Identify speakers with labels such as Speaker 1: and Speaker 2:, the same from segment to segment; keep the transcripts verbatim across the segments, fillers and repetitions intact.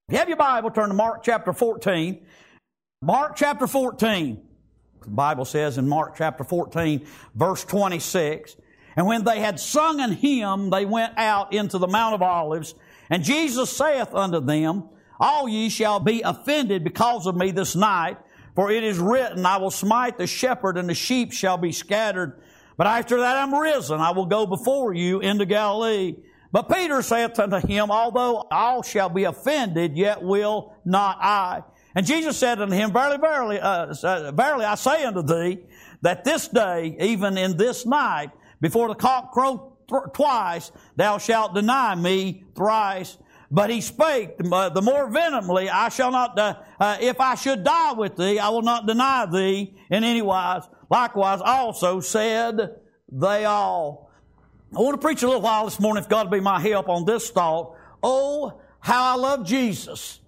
Speaker 1: If you have your Bible, turn to Mark chapter fourteen. Mark chapter fourteen. The Bible says in Mark chapter fourteen, verse twenty-six, "And when they had sung an hymn, they went out into the Mount of Olives. And Jesus saith unto them, All ye shall be offended because of me this night. For it is written, I will smite the shepherd, and the sheep shall be scattered. But after that I am risen, I will go before you into Galilee. But Peter saith unto him, Although all shall be offended, yet will not I. And Jesus said unto him, Verily, verily, uh, verily I say unto thee, that this day, even in this night, before the cock crow th- twice, thou shalt deny me thrice. But he spake uh, the more vehemently, I shall not, uh, uh, if I should die with thee, I will not deny thee in any wise. Likewise also said they all." I want to preach a little while this morning, if God will be my help, on this thought. Oh, how I love Jesus.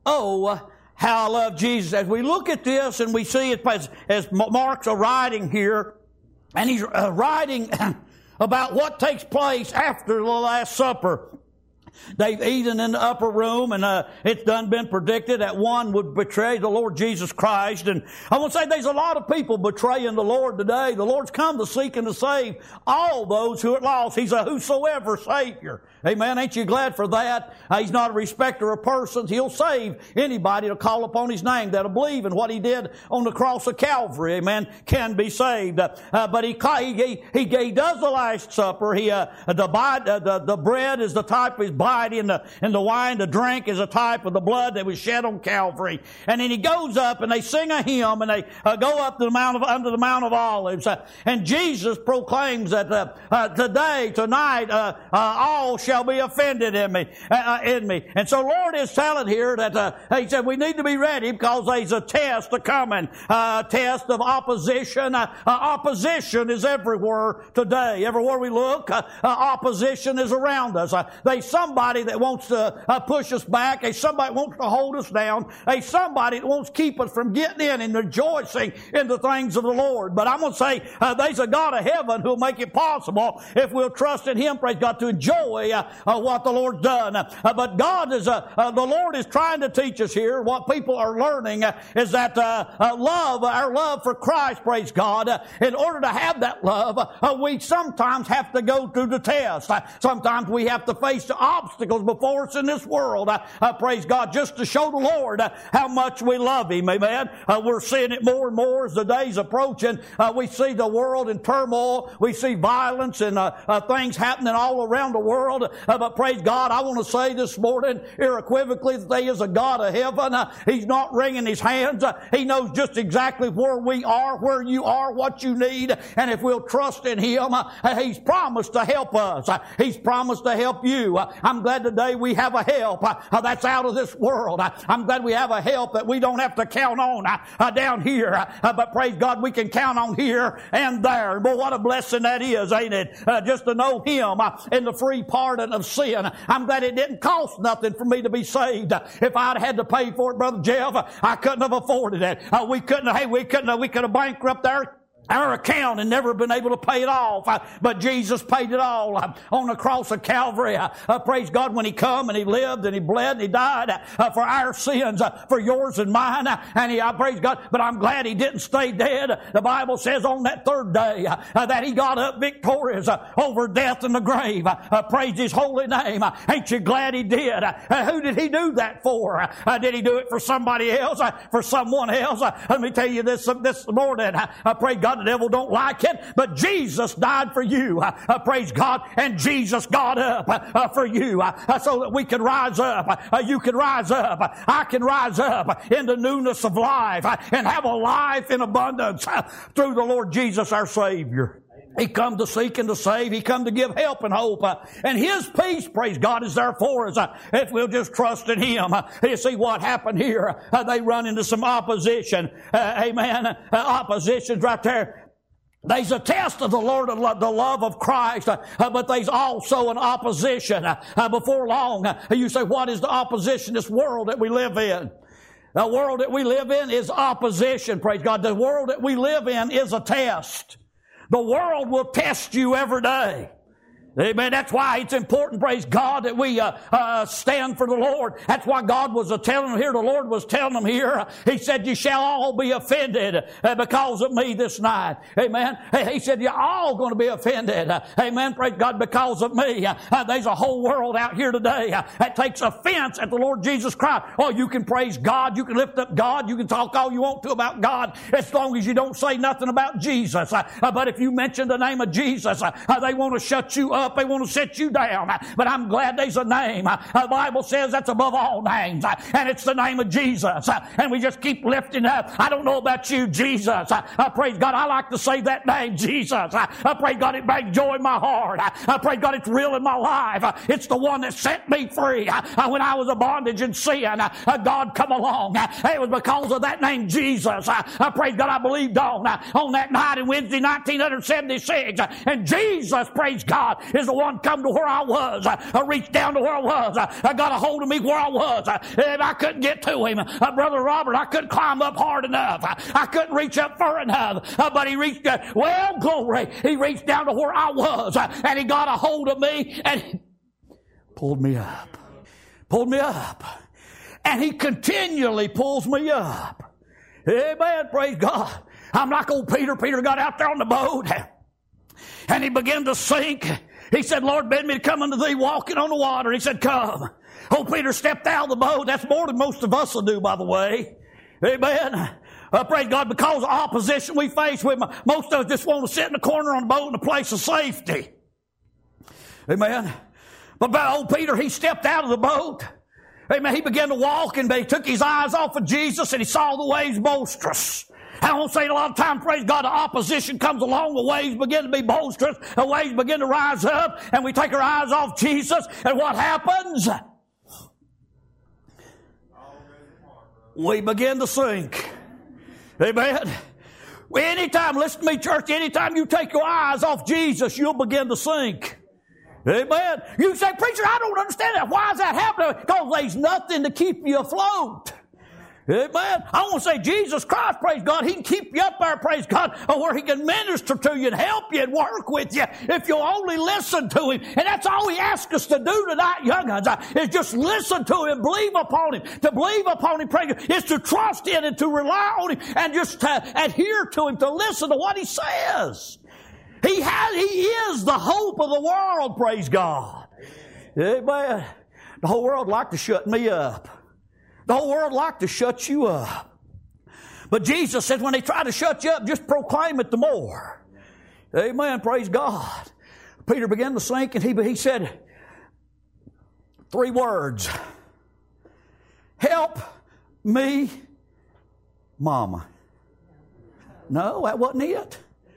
Speaker 1: Oh, how I love Jesus. As we look at this and we see it as, as Mark's writing here, and he's uh, writing about what takes place after the Last Supper. They've eaten in the upper room, and uh, it's done been predicted that one would betray the Lord Jesus Christ. And I want to say there's a lot of people betraying the Lord today. The Lord's come to seek and to save all those who are lost. He's a whosoever Savior. Amen. Ain't you glad for that? Uh, he's not a respecter of persons. He'll save anybody to call upon His name, that'll believe in what He did on the cross of Calvary. Amen. Can be saved. Uh, uh, but he, he, he, he does the Last Supper. He, uh, the, uh, the, the bread is the type of His body, and the, and the wine, the drink is a type of the blood that was shed on Calvary. And then He goes up and they sing a hymn, and they uh, go up to the Mount of, under the Mount of Olives. Uh, and Jesus proclaims that uh, uh, today, tonight, uh, uh, all shall be offended in me, uh, in me. And so Lord is telling here that uh, He said we need to be ready because there's a test coming, uh, a test of opposition. Uh, uh, opposition is everywhere today. Everywhere we look, uh, uh, opposition is around us. Uh, there's somebody that wants to uh, push us back. There's somebody that wants to hold us down. There's somebody that wants to keep us from getting in and rejoicing in the things of the Lord. But I'm going to say uh, there's a God of heaven who'll make it possible if we'll trust in Him, praise God, to enjoy uh, uh, what the Lord's done. Uh, but God is, uh, uh, the Lord is trying to teach us here. What people are learning uh, is that uh, uh, love, our love for Christ, praise God, uh, in order to have that love, uh, we sometimes have to go through the test. Uh, sometimes we have to face the obstacles before us in this world. Uh, uh, praise God, just to show the Lord uh, how much we love Him. Amen. Uh, we're seeing it more and more as the days approaching. Uh, we see the world in turmoil. We see violence and uh, uh, things happening all around the world. Uh, but praise God, I want to say this morning unequivocally that there is a God of heaven. Uh, he's not wringing His hands. Uh, he knows just exactly where we are, where you are, what you need. And if we'll trust in Him, uh, He's promised to help us. Uh, he's promised to help you. Uh, I'm glad today we have a help uh, uh, that's out of this world. Uh, I'm glad we have a help that we don't have to count on uh, uh, down here. Uh, but praise God, we can count on here and there. But what a blessing that is, ain't it? Uh, just to know Him uh, in the free pardon of sin. I'm glad it didn't cost nothing for me to be saved. Uh, if I'd had to pay for it, Brother Jeff, uh, I couldn't have afforded it. Uh, we couldn't have, hey, we couldn't have, we could have bankrupted our our account and never been able to pay it off. Uh, but Jesus paid it all uh, on the cross of Calvary. Uh, uh, praise God, when He come and He lived and He bled and He died uh, for our sins, uh, for yours and mine. Uh, and He, I praise God, but I'm glad He didn't stay dead. The Bible says on that third day uh, uh, that He got up victorious uh, over death and the grave. Uh, uh, praise His holy name. Uh, ain't you glad He did? Uh, uh, who did He do that for? Uh, uh, did He do it for somebody else? Uh, for someone else? Uh, let me tell you this uh, this morning. Uh, uh, praise God. The devil don't like it, but Jesus died for you. Uh, uh, praise God. And Jesus got up uh, uh, for you uh, uh, so that we can rise up. Uh, you can rise up. Uh, I can rise up in the newness of life uh, and have a life in abundance uh, through the Lord Jesus our Savior. He come to seek and to save. He come to give help and hope. Uh, and His peace, praise God, is there for us uh, if we'll just trust in Him. Uh, you see what happened here. Uh, they run into some opposition. Uh, amen. Uh, opposition's right there. There's a test of the Lord, the love of Christ, uh, but there's also an opposition. Uh, uh, before long, uh, you say, what is the opposition? This world that we live in. The world that we live in is opposition, praise God. The world that we live in is a test. The world will test you every day. Amen. That's why it's important, praise God, that we uh, uh, stand for the Lord. That's why God was uh, telling them here, the Lord was telling them here, uh, He said, you shall all be offended uh, because of me this night. Amen. He said, you're all going to be offended. Uh, amen. Praise God, because of me. Uh, uh, there's a whole world out here today uh, that takes offense at the Lord Jesus Christ. Oh, you can praise God. You can lift up God. You can talk all you want to about God as long as you don't say nothing about Jesus. Uh, uh, but if you mention the name of Jesus, uh, uh, they want to shut you up. They want to set you down. But I'm glad there's a name. The Bible says that's above all names. And it's the name of Jesus. And we just keep lifting up. I don't know about you, Jesus. I praise God. I like to say that name, Jesus. I praise God. It brings joy in my heart. I praise God. It's real in my life. It's the one that set me free. When I was a bondage in sin, God come along. It was because of that name, Jesus. I praise God. I believed on, on that night in Wednesday, nineteen seventy-six. And Jesus, praise God, is the one come to where I was. I reached down to where I was. I got a hold of me where I was. And I couldn't get to him. Brother Robert, I couldn't climb up hard enough. I couldn't reach up far enough. But he reached, well, glory. He reached down to where I was. And he got a hold of me and he pulled me up. Pulled me up. And he continually pulls me up. Amen. Praise God. I'm like old Peter. Peter got out there on the boat and he began to sink. He said, Lord, bid me to come unto thee walking on the water. He said, come. Old Peter stepped out of the boat. That's more than most of us will do, by the way. Amen. Uh, praise God, because of opposition we face with, most of us just want to sit in the corner on the boat in a place of safety. Amen. But about old Peter, he stepped out of the boat. Amen. He began to walk and he took his eyes off of Jesus and he saw the waves boisterous. I won't say a lot of time, praise God, the opposition comes along, the waves begin to be boisterous, the waves begin to rise up, and we take our eyes off Jesus, and what happens? We begin to sink. Amen. Anytime, listen to me, church, anytime you take your eyes off Jesus, you'll begin to sink. Amen. You say, preacher, I don't understand that. Why is that happening? Because there's nothing to keep you afloat. Amen. I want to say Jesus Christ, praise God, He can keep you up there, praise God, where He can minister to you and help you and work with you if you'll only listen to Him. And that's all He asks us to do tonight, young ones, is just listen to Him, believe upon Him. To believe upon Him, praise God, is to trust in and to rely on Him and just to adhere to Him, to listen to what He says. He has, He is the hope of the world, praise God. Amen. The whole world like to shut me up. The whole world like to shut you up. But Jesus said when they try to shut you up, just proclaim it the more. Amen. Praise God. Peter began to sink and he, he said three words. Help me, Mama. No, that wasn't it.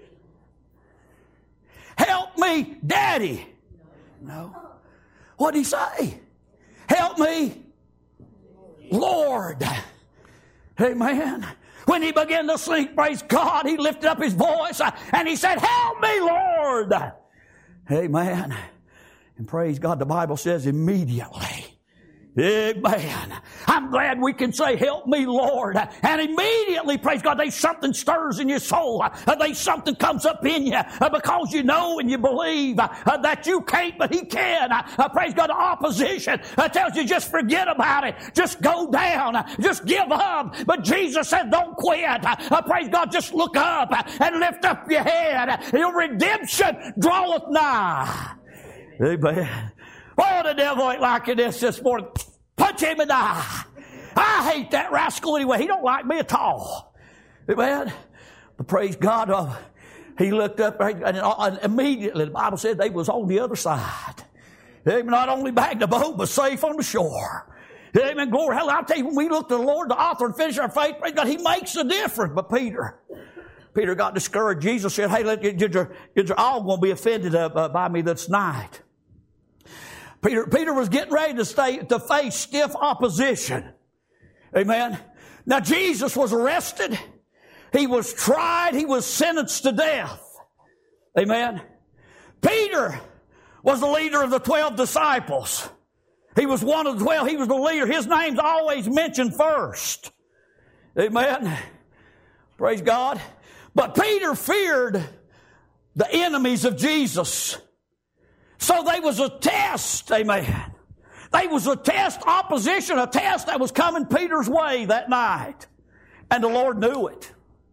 Speaker 1: Help me, Daddy. No. What did he say? Help me, Lord. Amen. When he began to sink, praise God, he lifted up his voice and he said, help me, Lord. Amen. And praise God, the Bible says immediately. Amen. I'm glad we can say, help me, Lord. And immediately, praise God, there's something stirs in your soul. There's something comes up in you because you know and you believe that you can't, but He can. Praise God, the opposition tells you just forget about it. Just go down. Just give up. But Jesus said, don't quit. Praise God, just look up and lift up your head. Your redemption draweth nigh. Amen. Oh, the devil ain't liking this this morning. Punch him and die. I hate that rascal anyway. He don't like me at all. Amen. But praise God, uh, he looked up and, and immediately the Bible said they was on the other side. Amen. Not only back in the boat, but safe on the shore. Amen. Glory. Hell, I'll tell you, when we look to the Lord, the author and finisher of faith, praise God, He makes a difference. But Peter, Peter got discouraged. Jesus said, hey, let, you're, you're all going to be offended uh, by me this night. Peter, Peter was getting ready to stay, to face stiff opposition. Amen. Now Jesus was arrested. He was tried. He was sentenced to death. Amen. Peter was the leader of the twelve disciples. He was one of the twelve. He was the leader. His name's always mentioned first. Amen. Praise God. But Peter feared the enemies of Jesus. So there was a test, amen. There was a test, opposition, a test that was coming Peter's way that night. And the Lord knew it.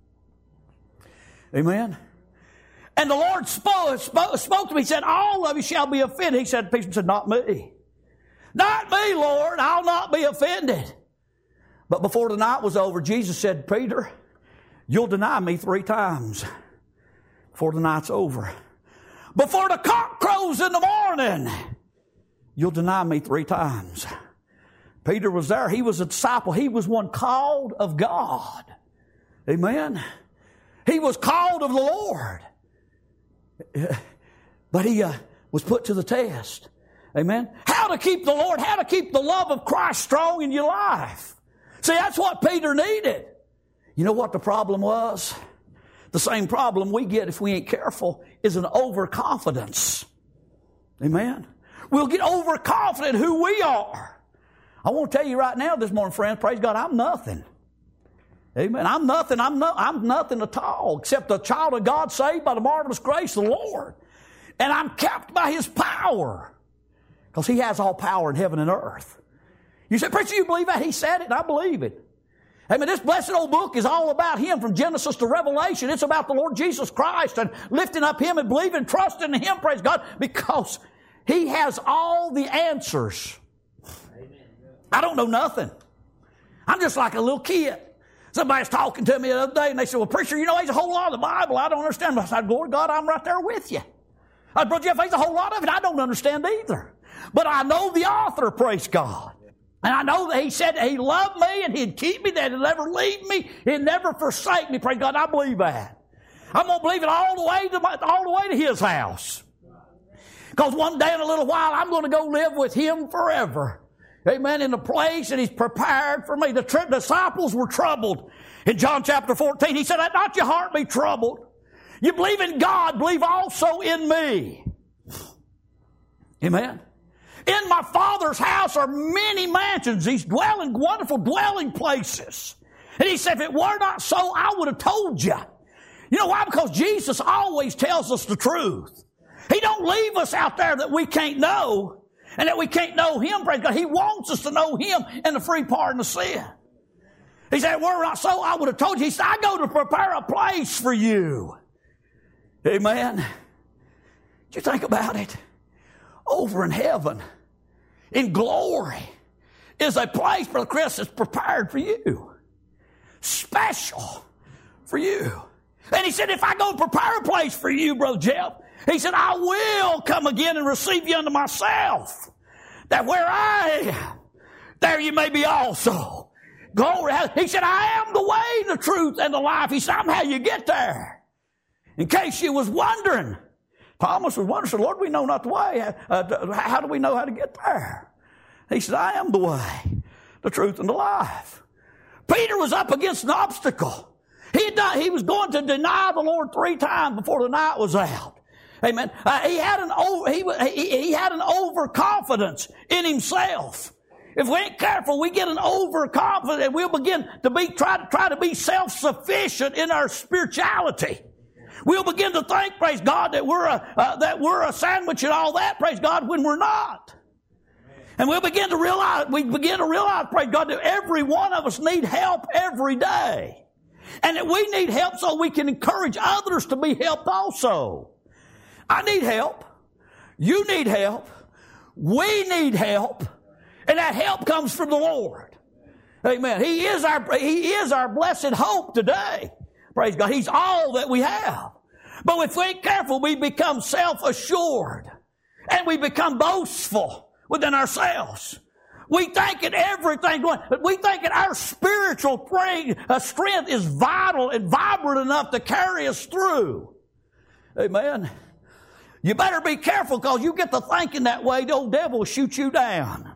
Speaker 1: Amen. And the Lord spoke, spoke, spoke to me. He said, all of you shall be offended. He said, Peter said, not me. Not me, Lord. I'll not be offended. But before the night was over, Jesus said, Peter, you'll deny me three times before the night's over. Before the cock crows in the morning, you'll deny me three times. Peter was there. He was a disciple. He was one called of God. Amen. He was called of the Lord. But he uh, was put to the test. Amen. How to keep the Lord, how to keep the love of Christ strong in your life. See, that's what Peter needed. You know what the problem was? The same problem we get if we ain't careful is an overconfidence. Amen. We'll get overconfident who we are. I want to tell you right now this morning, friends, praise God, I'm nothing. Amen. I'm nothing. I'm, no, I'm nothing at all except a child of God saved by the marvelous grace of the Lord. And I'm kept by His power because He has all power in heaven and earth. You say, preacher, you believe that? He said it, and I believe it. I mean, this blessed old book is all about Him from Genesis to Revelation. It's about the Lord Jesus Christ and lifting up Him and believing, trusting in Him, praise God, because He has all the answers. Amen. I don't know nothing. I'm just like a little kid. Somebody's talking to me the other day, and they said, well, preacher, you know, there's a whole lot of the Bible. I don't understand. I said, glory to God, I'm right there with you. I said, Brother Jeff, there's a whole lot of it. I don't understand either. But I know the author, praise God. And I know that He said that He loved me and He'd keep me, that He'd never leave me, He'd never forsake me. Praise God, I believe that. I'm going to believe it all the way to my, all the way to His house. Because one day in a little while, I'm going to go live with Him forever. Amen. In the place that He's prepared for me. The tri- disciples were troubled. In John chapter fourteen, He said, let not your heart be troubled. You believe in God, believe also in me. Amen. In my Father's house are many mansions, these dwelling, wonderful dwelling places. And He said, if it were not so, I would have told you. You know why? Because Jesus always tells us the truth. He don't leave us out there that we can't know and that we can't know Him. Praise God. He wants us to know Him and the free pardon of sin. He said, were it not so, I would have told you. He said, I go to prepare a place for you. Amen. Did you think about it? Over in heaven, in glory, is a place, Brother Chris, that's prepared for you. Special for you. And He said, if I go prepare a place for you, Brother Jeff, He said, I will come again and receive you unto myself, that where I am, there you may be also. Glory. He said, I am the way, the truth, and the life. He said, I'm how you get there. In case you was wondering, Thomas was wondering, Lord, we know not the way. Uh, how do we know how to get there? He said, I am the way, the truth, and the life. Peter was up against an obstacle. He, had done, he was going to deny the Lord three times before the night was out. Amen. Uh, he had an over, he, he, he had an overconfidence in himself. If we ain't careful, we get an overconfidence and we'll begin to be try to try to be self-sufficient in our spirituality. We'll begin to think, praise God, that we're a uh, that we're a sandwich and all that, praise God, when we're not. And we'll begin to realize, we begin to realize, praise God, that every one of us need help every day. And that we need help so we can encourage others to be helped also. I need help. You need help. We need help. And that help comes from the Lord. Amen. He is our, He is our blessed hope today. Praise God. He's all that we have. But if we ain't careful, we become self-assured. And we become boastful within ourselves. We think that everything, we think that our spiritual strength is vital and vibrant enough to carry us through. Amen. You better be careful because you get to thinking that way, the old devil will shoot you down.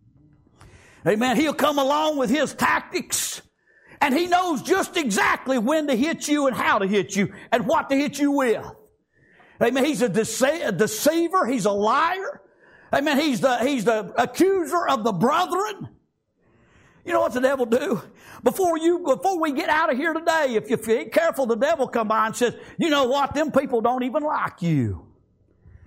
Speaker 1: Amen. He'll come along with his tactics. And he knows just exactly when to hit you and how to hit you and what to hit you with. Amen. He's a, dece- a deceiver. He's a liar. Amen. He's the, he's the accuser of the brethren. You know what the devil do? Before you, before we get out of here today, if, if you ain't careful, the devil come by and says, you know what? Them people don't even like you.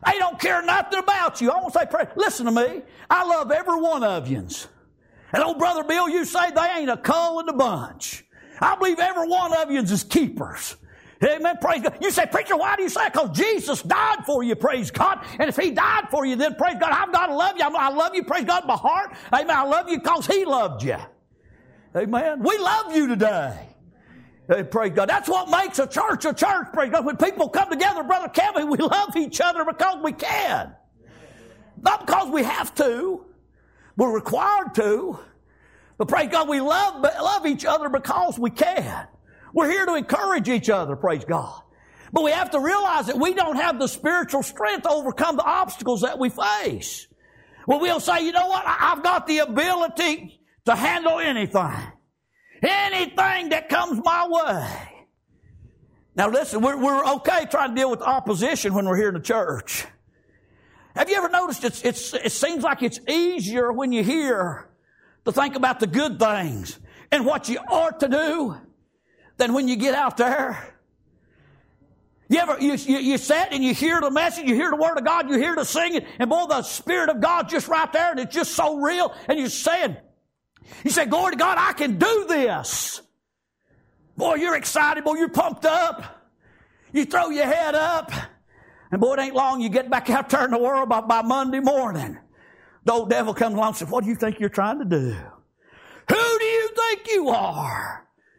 Speaker 1: They don't care nothing about you. I want to say, pray. Listen to me. I love every one of yous. And old Brother Bill, you say they ain't a cull in the bunch. I believe every one of yous is keepers. Amen. Praise God. You say, preacher, why do you say it? Because Jesus died for you, praise God. And if He died for you, then praise God, I've got to love you. I love you, praise God, in my heart. Amen. I love you because He loved you. Amen. We love you today. Hey, praise God. That's what makes a church a church, praise God. When people come together, Brother Kevin, we love each other because we can. Not because we have to. We're required to. But praise God, we love, love each other because we can. We're here to encourage each other, praise God. But we have to realize that we don't have the spiritual strength to overcome the obstacles that we face. Well, we'll say, you know what? I've got the ability to handle anything. Anything that comes my way. Now listen, we're, we're okay trying to deal with opposition when we're here in the church. Have you ever noticed it's, it's, it seems like it's easier when you're here to think about the good things and what you ought to do than when you get out there? You ever, you, you, you sit and you hear the message, you hear the Word of God, you hear the singing, and boy, the Spirit of God just right there, and it's just so real, and you're saying, you say, glory to God, I can do this. Boy, you're excited, boy, you're pumped up. You throw your head up, and boy, it ain't long, you get back out there in the world by, by Monday morning. The old devil comes along and says, what do you think you're trying to do? Who do you think you are?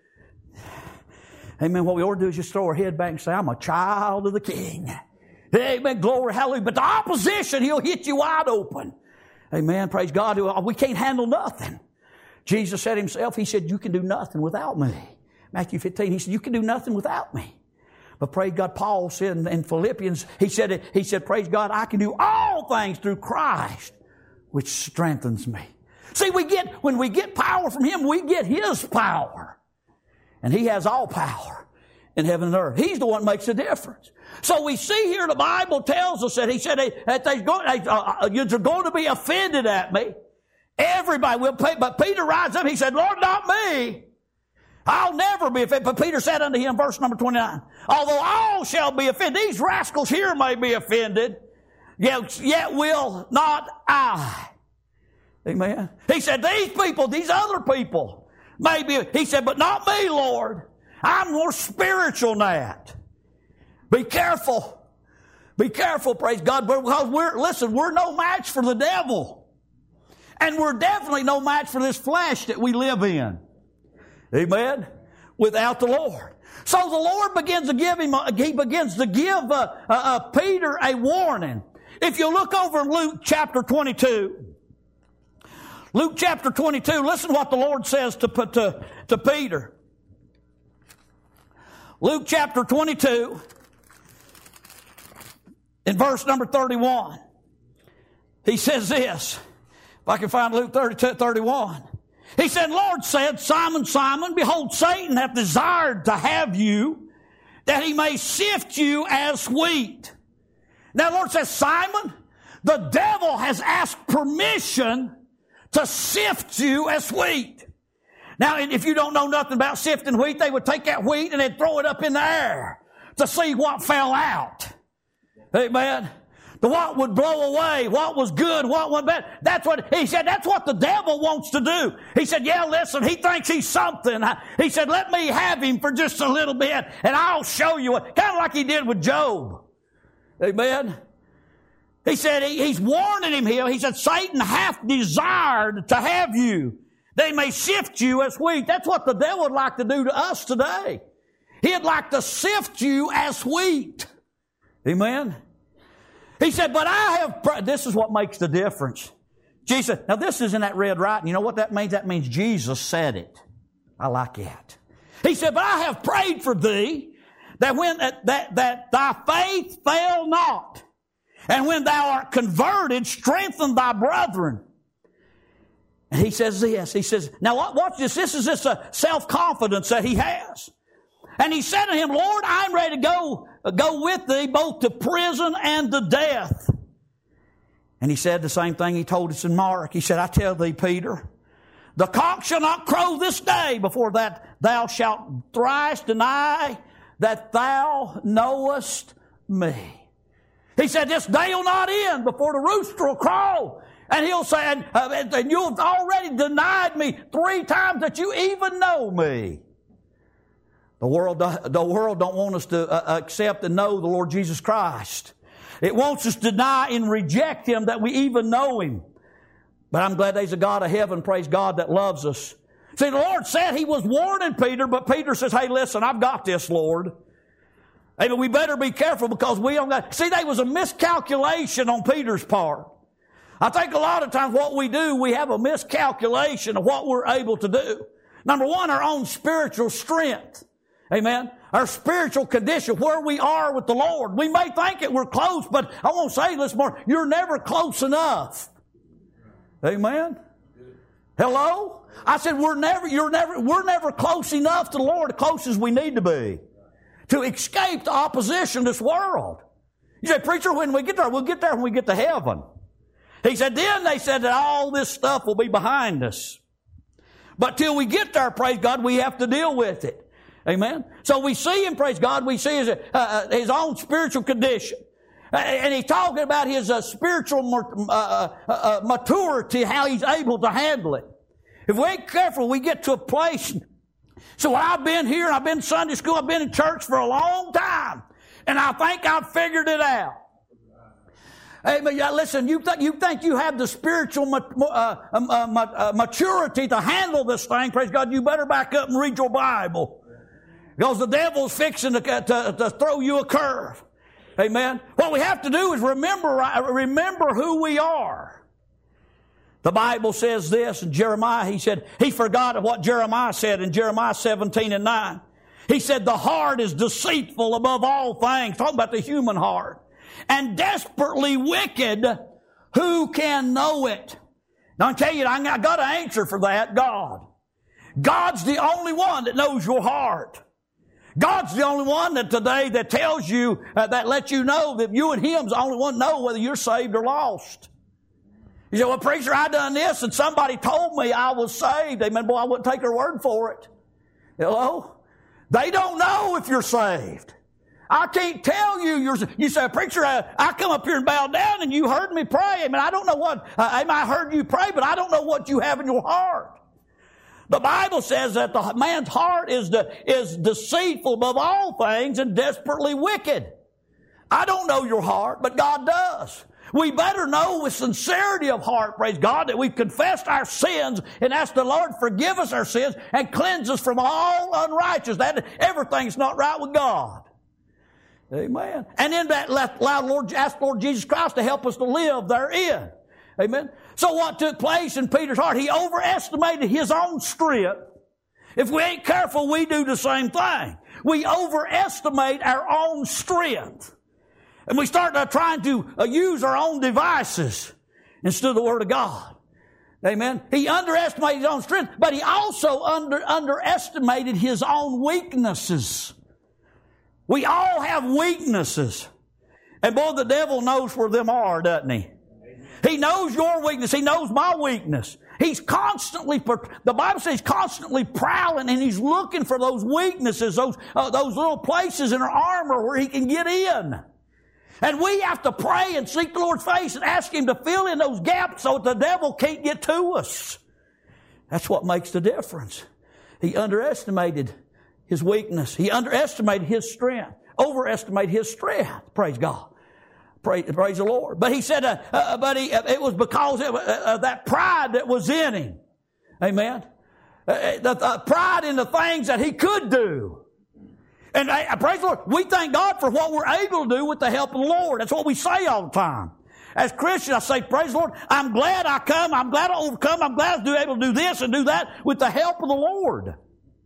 Speaker 1: Amen. What we ought to do is just throw our head back and say, I'm a child of the King. Amen. Glory, hallelujah. But the opposition, he'll hit you wide open. Amen. Praise God. We can't handle nothing. Jesus said himself, he said, you can do nothing without me. Matthew fifteen, he said, you can do nothing without me. But praise God, Paul said in, in Philippians, he said, he said, praise God, I can do all things through Christ, which strengthens me. See, we get, when we get power from Him, we get His power. And He has all power in heaven and earth. He's the one that makes the difference. So we see here the Bible tells us that He said that they're going, uh, you're going to be offended at me. Everybody will pay. But Peter rises up. He said, Lord, not me. I'll never be offended. But Peter said unto him, verse number twenty-nine, although all shall be offended, these rascals here may be offended, yet, yet will not I. Amen. He said, these people, these other people, maybe, he said, but not me, Lord. I'm more spiritual than that. Be careful. Be careful, praise God, because we're, listen, we're no match for the devil. And we're definitely no match for this flesh that we live in. Amen. Without the Lord. So the Lord begins to give him, a, he begins to give uh, uh, uh, Peter a warning. If you look over in Luke chapter twenty-two, Luke chapter twenty-two, listen to what the Lord says to, to, to Peter. Luke chapter twenty-two, in verse number thirty-one, he says this. If I can find Luke thirty-two, thirty-one. He said, Lord said, Simon, Simon, behold, Satan hath desired to have you, that he may sift you as wheat. Now, the Lord says, Simon, the devil has asked permission to sift you as wheat. Now, if you don't know nothing about sifting wheat, they would take that wheat and they'd throw it up in the air to see what fell out. Amen. The what would blow away, what was good, what went bad. That's what, he said, that's what the devil wants to do. He said, yeah, listen, he thinks he's something. He said, let me have him for just a little bit and I'll show you what, kind of like he did with Job. Amen. He said, he, he's warning him here. He said, Satan hath desired to have you. They may sift you as wheat. That's what the devil would like to do to us today. He'd like to sift you as wheat. Amen. He said, but I have, this is what makes the difference. Jesus, now this is in that red writing. You know what that means? That means Jesus said it. I like that. He said, but I have prayed for thee that when, that, that, that thy faith fail not. And when thou art converted, strengthen thy brethren. And he says this, he says, now watch this, this is this uh, self-confidence that he has. And he said to him, Lord, I'm ready to go, uh, go with thee both to prison and to death. And he said the same thing he told us in Mark. He said, I tell thee, Peter, the cock shall not crow this day before that thou shalt thrice deny that thou knowest me. He said, this day will not end before the rooster will crow. And he'll say, and, uh, and you've already denied me three times that you even know me. The world, the world don't want us to uh, accept and know the Lord Jesus Christ. It wants us to deny and reject Him that we even know Him. But I'm glad there's a God of heaven, praise God, that loves us. See, the Lord said He was warning Peter, but Peter says, hey, listen, I've got this, Lord. Hey, but we better be careful because we don't got... See, there was a miscalculation on Peter's part. I think a lot of times what we do, we have a miscalculation of what we're able to do. Number one, our own spiritual strength. Amen. Our spiritual condition, where we are with the Lord. We may think that we're close, but I want to say this more, you're never close enough. Amen. Hello? I said we're never, you're never, we're never close enough to the Lord, as close as we need to be, to escape the opposition of this world. You say, preacher, when we get there, we'll get there when we get to heaven. He said, then they said that all this stuff will be behind us. But till we get there, praise God, we have to deal with it. Amen. So we see him, praise God, we see his, uh, his own spiritual condition. Uh, and he's talking about his uh, spiritual uh, uh, maturity, how he's able to handle it. If we ain't careful, we get to a place. So I've been here, I've been in Sunday school, I've been in church for a long time. And I think I've figured it out. Amen. Yeah, listen, you, th- you think you have the spiritual ma- uh, uh, uh, maturity to handle this thing, praise God, you better back up and read your Bible. Because the devil's fixing to, to, to throw you a curve. Amen. What we have to do is remember, remember who we are. The Bible says this in Jeremiah. He said, he forgot what Jeremiah said in Jeremiah seventeen and nine. He said, the heart is deceitful above all things. Talking about the human heart. And desperately wicked. Who can know it? Now I tell you, I got an answer for that. God. God's the only one that knows your heart. God's the only one that today that tells you, uh, that lets you know that you and Him's the only one know whether you're saved or lost. You say, well, preacher, I done this and somebody told me I was saved. Amen. Boy, I wouldn't take their word for it. Hello? They don't know if you're saved. I can't tell you you're, you say, preacher, I, I come up here and bow down and you heard me pray. Amen. I don't know what, uh, I heard you pray, but I don't know what you have in your heart. The Bible says that the man's heart is, de- is deceitful above all things and desperately wicked. I don't know your heart, but God does. We better know with sincerity of heart, praise God, that we've confessed our sins and asked the Lord forgive us our sins and cleanse us from all unrighteousness. That everything's not right with God. Amen. And then that loud Lord, ask Lord Jesus Christ to help us to live therein. Amen. So what took place in Peter's heart? He overestimated his own strength. If we ain't careful, we do the same thing. We overestimate our own strength. And we start uh, trying to uh, use our own devices instead of the Word of God. Amen. He underestimated his own strength, but he also under, underestimated his own weaknesses. We all have weaknesses. And boy, the devil knows where them are, doesn't he? He knows your weakness. He knows my weakness. He's constantly, the Bible says he's constantly prowling and he's looking for those weaknesses, those, uh, those little places in our armor where he can get in. And we have to pray and seek the Lord's face and ask Him to fill in those gaps so that the devil can't get to us. That's what makes the difference. He underestimated his weakness. He underestimated his strength. Overestimated his strength. Praise God. Praise, praise the Lord. But he said, uh, uh, but he, uh, it was because of uh, that pride that was in him. Amen. Uh, the, the pride in the things that he could do. And uh, praise the Lord, we thank God for what we're able to do with the help of the Lord. That's what we say all the time. As Christians, I say, praise the Lord, I'm glad I come, I'm glad I overcome, I'm glad I'm able to do this and do that with the help of the Lord.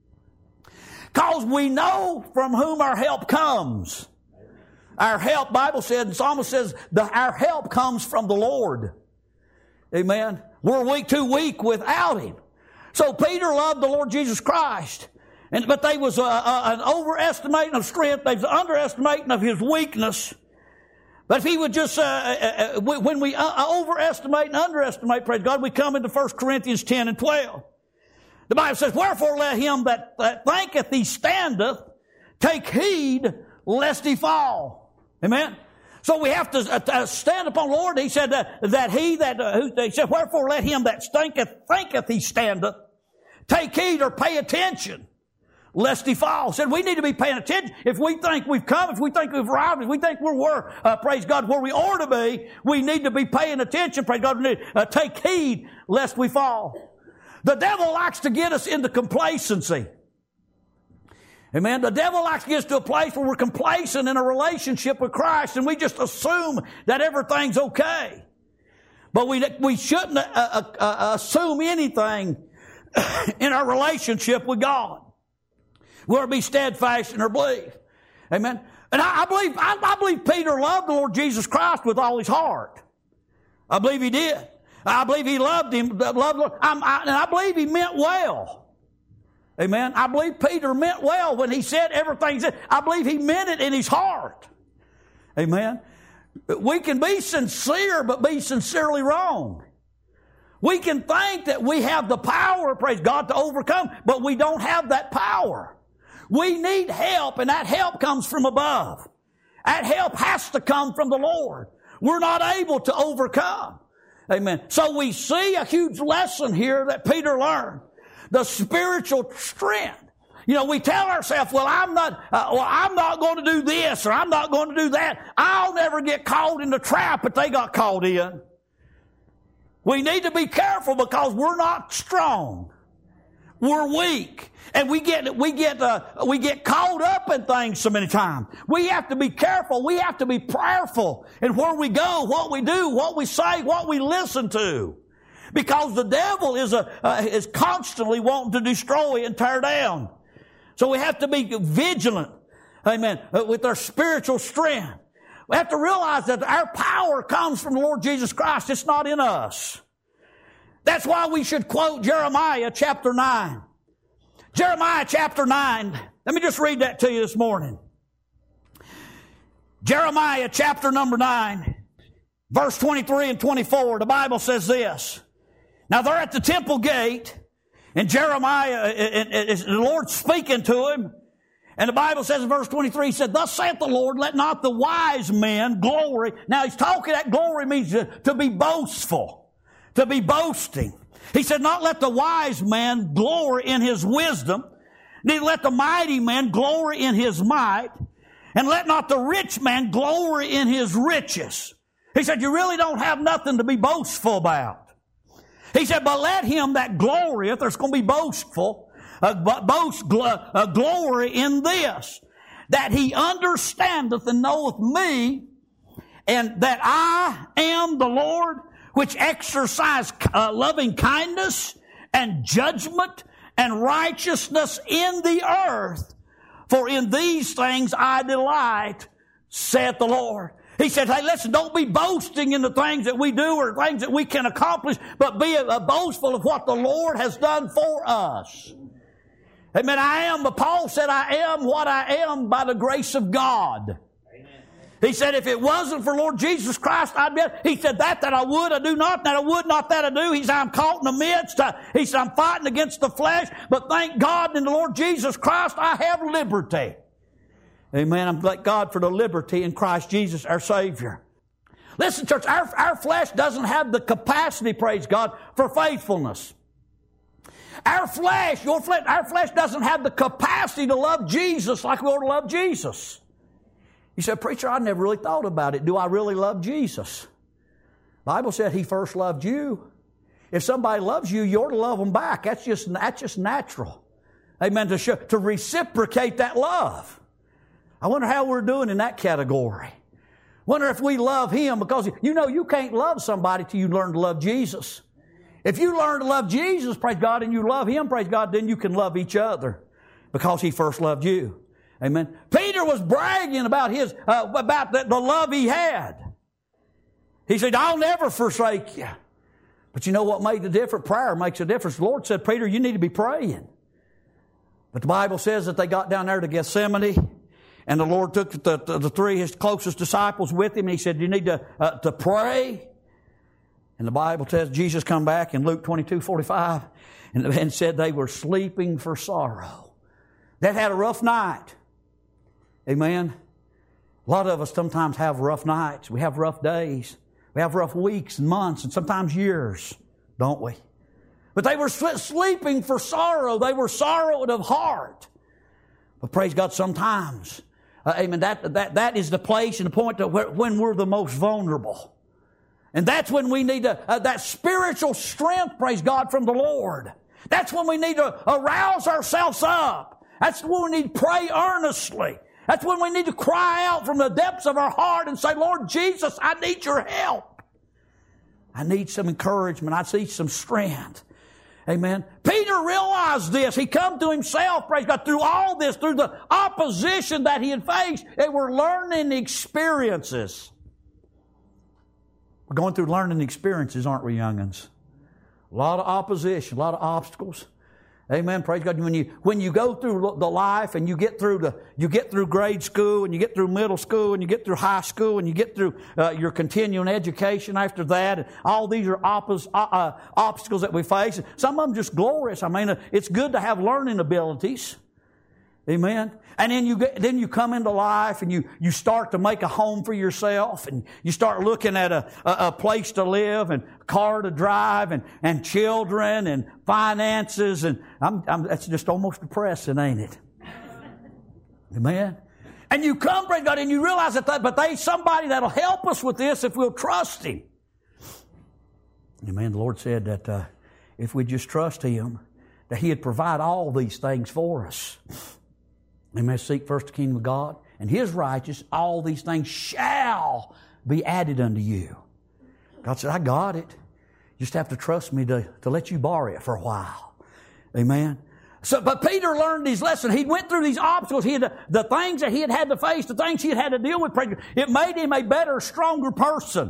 Speaker 1: Because we know from whom our help comes. Our help, Bible said, the psalmist says, the, our help comes from the Lord. Amen. We're weak, too weak without Him. So Peter loved the Lord Jesus Christ. And, but they was a, a, an overestimating of strength. They was an underestimating of His weakness. But if he would just, uh, uh, uh, when we uh, overestimate and underestimate, praise God, we come into First Corinthians ten and twelve. The Bible says, wherefore let him that, that thinketh he standeth take heed lest he fall. Amen? So we have to uh, stand upon the Lord. He said uh, that he that, uh, who, he said, wherefore let him that stinketh thinketh he standeth. Take heed or pay attention, lest he fall. Said we need to be paying attention. If we think we've come, if we think we've arrived, if we think we're where, uh, praise God, where we ought to be, we need to be paying attention, praise God. We need to uh, take heed lest we fall. The devil likes to get us into complacency. Amen. The devil likes to get us to a place where we're complacent in a relationship with Christ and we just assume that everything's okay. But we, we shouldn't uh, uh, uh, assume anything in our relationship with God. We'll be steadfast in our belief. Amen. And I, I believe I, I believe Peter loved the Lord Jesus Christ with all his heart. I believe he did. I believe he loved him. Loved, I'm, I, and I believe he meant well. Amen. I believe Peter meant well when he said everything. I believe he meant it in his heart. Amen. We can be sincere, but be sincerely wrong. We can think that we have the power, praise God, to overcome, but we don't have that power. We need help, and that help comes from above. That help has to come from the Lord. We're not able to overcome. Amen. So we see a huge lesson here that Peter learned. The spiritual strength. You know, we tell ourselves, well, I'm not, uh, well, I'm not going to do this, or I'm not going to do that. I'll never get caught in the trap that they got caught in. We need to be careful because we're not strong. We're weak. And we get, we get, uh, we get caught up in things so many times. We have to be careful. We have to be prayerful in where we go, what we do, what we say, what we listen to. Because the devil is a, uh, is constantly wanting to destroy and tear down. So we have to be vigilant. Amen. Uh, with our spiritual strength. We have to realize that our power comes from the Lord Jesus Christ. It's not in us. That's why we should quote Jeremiah chapter nine. Jeremiah chapter nine. Let me just read that to you this morning. Jeremiah chapter number nine, verse twenty-three and twenty-four. The Bible says this. Now they're at the temple gate, and Jeremiah, is the Lord speaking to him. And the Bible says in verse twenty-three, he said, thus saith the Lord, let not the wise men glory. Now he's talking, that glory means to, to be boastful, to be boasting. He said, not let the wise man glory in his wisdom, neither let the mighty man glory in his might, and let not the rich man glory in his riches. He said, you really don't have nothing to be boastful about. He said, but let him that glorieth, there's going to be boastful, Uh, boast gl- uh, glory in this, that he understandeth and knoweth me, and that I am the Lord, which exercise uh, loving kindness and judgment and righteousness in the earth. For in these things I delight, saith the Lord. He said, hey, listen, don't be boasting in the things that we do or things that we can accomplish, but be a, a boastful of what the Lord has done for us. Amen. I am, but Paul said, I am what I am by the grace of God. Amen. He said, if it wasn't for Lord Jesus Christ, I'd be, he said, that that I would, I do not, that I would not, that I do. He said, I'm caught in the midst. I, he said, I'm fighting against the flesh, but thank God in the Lord Jesus Christ, I have liberty. Amen. I'm thank God for the liberty in Christ Jesus, our Savior. Listen, church, our, our flesh doesn't have the capacity, praise God, for faithfulness. Our flesh, your flesh, our flesh doesn't have the capacity to love Jesus like we ought to love Jesus. You said, preacher, I never really thought about it. Do I really love Jesus? The Bible said He first loved you. If somebody loves you, you ought to love them back. That's just, that's just natural. Amen. To show, to reciprocate that love. I wonder how we're doing in that category. Wonder if we love Him, because you know you can't love somebody till you learn to love Jesus. If you learn to love Jesus, praise God, and you love Him, praise God, then you can love each other because He first loved you. Amen. Peter was bragging about his, uh, about the, the love he had. He said, I'll never forsake you. But you know what made the difference? Prayer makes a difference. The Lord said, Peter, you need to be praying. But the Bible says that they got down there to Gethsemane, and the Lord took the, the, the three, His closest disciples with Him, and He said, you need to, uh, to pray. And the Bible says Jesus come back in Luke twenty-two forty-five and, and said they were sleeping for sorrow. They had a rough night. Amen. A lot of us sometimes have rough nights. We have rough days. We have rough weeks and months and sometimes years, don't we? But they were sleeping for sorrow. They were sorrowed of heart. But praise God, sometimes, uh, amen, that, that, that is the place and the point to where, when we're the most vulnerable. And that's when we need to, uh, that spiritual strength, praise God, from the Lord. That's when we need to arouse ourselves up. That's when we need to pray earnestly. That's when we need to cry out from the depths of our heart and say, Lord Jesus, I need your help. I need some encouragement. I need some strength. Amen. Peter realized this. He come to himself, praise God, through all this, through the opposition that he had faced. They were learning experiences. We're going through learning experiences, aren't we, young'uns? A lot of opposition, a lot of obstacles. Amen. Praise God. When you when you go through the life and you get through the you get through grade school and you get through middle school and you get through high school and you get through uh, your continuing education after that, and all these are oppos, uh, uh, obstacles that we face. Some of them just glorious. I mean, uh, it's good to have learning abilities. Amen. And then you get, then you come into life and you, you start to make a home for yourself, and you start looking at a, a, a place to live and a car to drive and, and children and finances, and I'm, I'm, that's just almost depressing, ain't it? Amen. And you come, praise God, and you realize that, that but there's somebody that'll help us with this if we'll trust Him. Amen. The Lord said that uh, if we just trust Him, that He'd provide all these things for us. Amen. Seek first the kingdom of God and His righteousness. All these things shall be added unto you. God said, I got it. You just have to trust me to, to let you borrow it for a while. Amen. So, but Peter learned these lessons. He went through these obstacles. He had, the things that he had had to face, the things he had had to deal with. It made him a better, stronger person.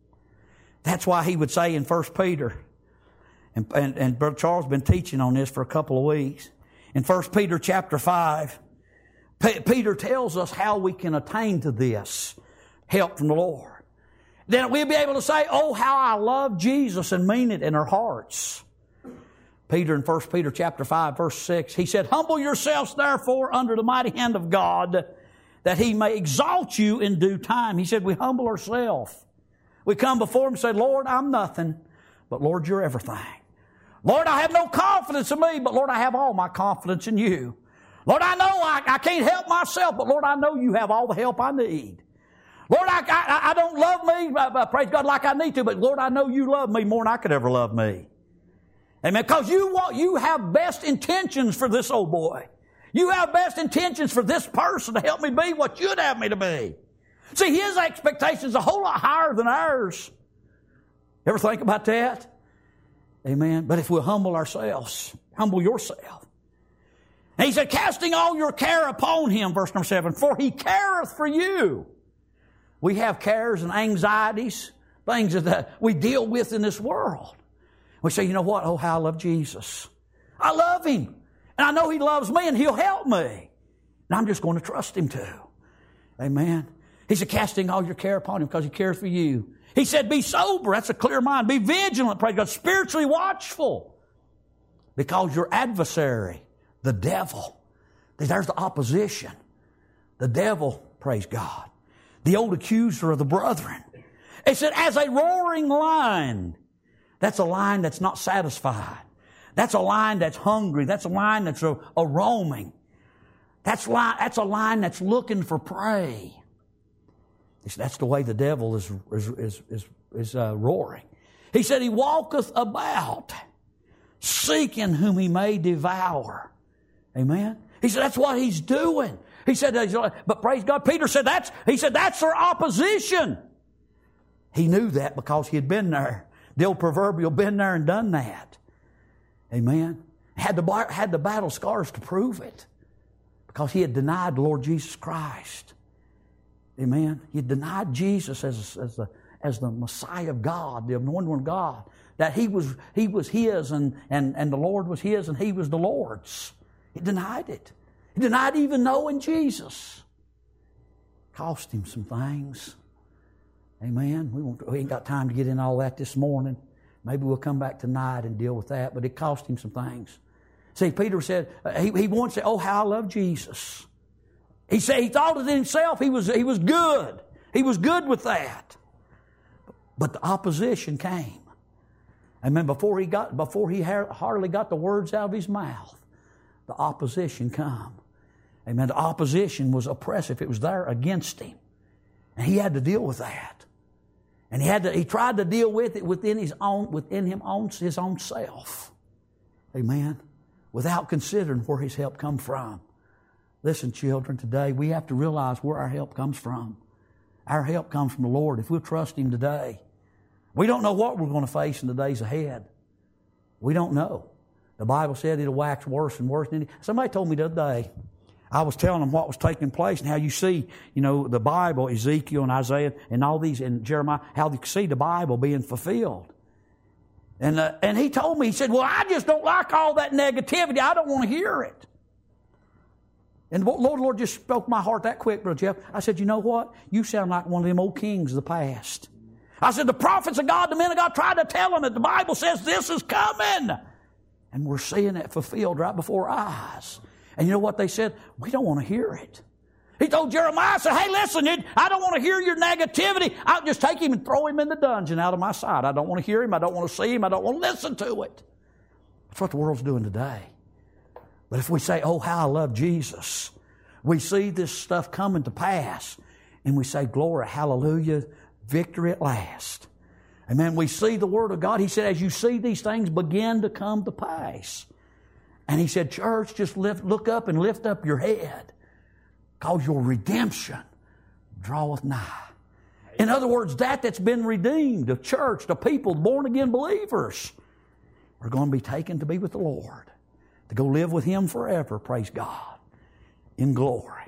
Speaker 1: That's why he would say in First Peter, and, and, and Brother Charles has been teaching on this for a couple of weeks. In First Peter chapter five, P- Peter tells us how we can attain to this help from the Lord. Then we'll be able to say, oh, how I love Jesus, and mean it in our hearts. Peter in First Peter chapter five, verse six, he said, humble yourselves therefore under the mighty hand of God, that He may exalt you in due time. He said, we humble ourselves. We come before Him and say, Lord, I'm nothing, but Lord, you're everything. Lord, I have no confidence in me, but Lord, I have all my confidence in you. Lord, I know I, I can't help myself, but Lord, I know you have all the help I need. Lord, I, I, I don't love me, uh, praise God, like I need to, but Lord, I know you love me more than I could ever love me. Amen. Because you want, you have best intentions for this old boy. You have best intentions for this person to help me be what you'd have me to be. See, his expectations are a whole lot higher than ours. Ever think about that? Amen. But if we'll humble ourselves, humble yourself. And he said, casting all your care upon Him, verse number seven, for He careth for you. We have cares and anxieties, things that we deal with in this world. We say, you know what? Oh, how I love Jesus. I love Him. And I know He loves me and He'll help me. And I'm just going to trust Him too. Amen. He said, casting all your care upon Him because He cares for you. He said, be sober. That's a clear mind. Be vigilant, praise God. Spiritually watchful. Because your adversary, the devil, there's the opposition. The devil, praise God. The old accuser of the brethren. It said, as a roaring lion. That's a lion that's not satisfied. That's a lion that's hungry. That's a lion that's a, a roaming. That's, li- that's a lion that's looking for prey. It's, that's the way the devil is, is, is, is, is uh, roaring. He said, he walketh about, seeking whom he may devour. Amen. He said, that's what he's doing. He said, but praise God, Peter said, that's, he said, that's their opposition. He knew that because he had been there. The old proverbial been there and done that. Amen. Had the, had the battle scars to prove it. Because he had denied the Lord Jesus Christ. Amen. He had denied Jesus as, as, the, as the Messiah of God, the anointed one of God. That he was, he was His and, and, and the Lord was His and He was the Lord's. He denied it. He denied even knowing Jesus. Cost him some things. Amen. We, won't, we ain't got time to get in all that this morning. Maybe we'll come back tonight and deal with that. But it cost him some things. See, Peter said, uh, he, he once said, oh, how I love Jesus. He said he thought it in himself. He was, he was good. He was good with that. But the opposition came. And then before he got, before he hardly got the words out of his mouth, the opposition come. Amen. The opposition was oppressive. It was there against him. And he had to deal with that. And he had to, he tried to deal with it within his own, within him own, his own self. Amen. Without considering where his help come from. Listen, children, today we have to realize where our help comes from. Our help comes from the Lord. If we'll trust Him today. We don't know what we're going to face in the days ahead. We don't know. The Bible said it'll wax worse and worse. Somebody told me the other day, I was telling them what was taking place and how you see, you know, the Bible, Ezekiel and Isaiah and all these, and Jeremiah, how you see the Bible being fulfilled. And uh, and he told me, he said, well, I just don't like all that negativity. I don't want to hear it. And the Lord, Lord just spoke my heart that quick, Brother Jeff. I said, you know what? You sound like one of them old kings of the past. I said, the prophets of God, the men of God tried to tell them that the Bible says this is coming. And we're seeing it fulfilled right before our eyes. And you know what they said? We don't want to hear it. He told Jeremiah, I said, hey, listen, I don't want to hear your negativity. I'll just take him and throw him in the dungeon out of my sight. I don't want to hear him. I don't want to see him. I don't want to listen to it. That's what the world's doing today. But if we say, oh, how I love Jesus, we see this stuff coming to pass, and we say, glory, hallelujah, victory at last. And then we see the Word of God. He said, as you see these things begin to come to pass. And He said, church, just lift, look up and lift up your head, because your redemption draweth nigh. In other words, that that's been redeemed, the church, the people, born-again believers, are going to be taken to be with the Lord, to go live with Him forever, praise God, in glory.